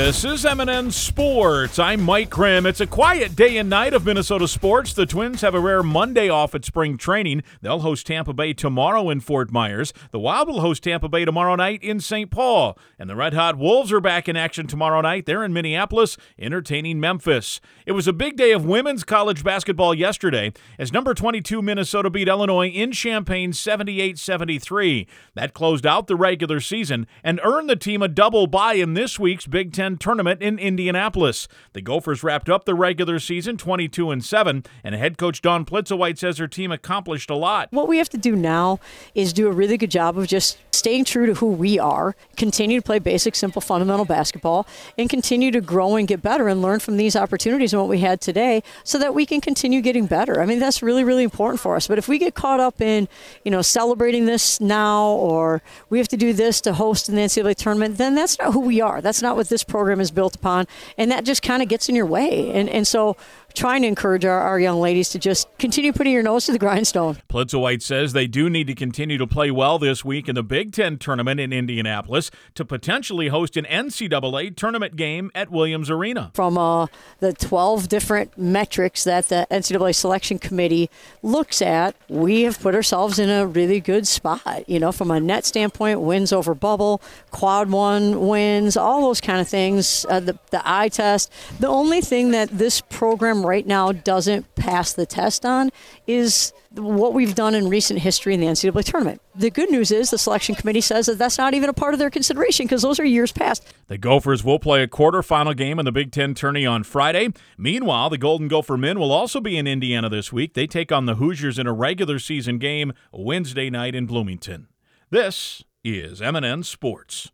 This is M&N Sports. I'm Mike Grimm. It's a quiet day and night of Minnesota sports. The Twins have a rare Monday off at spring training. They'll host Tampa Bay tomorrow in Fort Myers. The Wild will host Tampa Bay tomorrow night in St. Paul. And the Red Hot Wolves are back in action tomorrow night. They're in Minneapolis, entertaining Memphis. It was a big day of women's college basketball yesterday as number 22 Minnesota beat Illinois in Champaign 78-73. That closed out the regular season and earned the team a double bye in this week's Big Ten tournament in Indianapolis. The Gophers wrapped up the regular season 22-7, and head coach Dawn Plitzowite says her team accomplished a lot. What we have to do now is do a really good job of just staying true to who we are, continue to play basic, simple, fundamental basketball, and continue to grow and get better and learn from these opportunities and what we had today so that we can continue getting better. I mean, that's really, really important for us. But if we get caught up in, celebrating this now, or we have to do this to host an NCAA tournament, then that's not who we are. That's not what this program is built upon, and that just kind of gets in your way. And so trying to encourage our young ladies to just continue putting your nose to the grindstone. Plitzowite says they do need to continue to play well this week in the Big Ten tournament in Indianapolis to potentially host an NCAA tournament game at Williams Arena. From the 12 different metrics that the NCAA selection committee looks at, we have put ourselves in a really good spot. From a net standpoint, wins over bubble, quad one wins, all those kind of things, the eye test. The only thing that this program right now doesn't pass the test on is what we've done in recent history in the NCAA tournament. The good news is the selection committee says that that's not even a part of their consideration because those are years past. The Gophers will play a quarterfinal game in the Big Ten tourney on Friday. Meanwhile, the Golden Gopher men will also be in Indiana this week. They take on the Hoosiers in a regular season game Wednesday night in Bloomington. This is M&N Sports.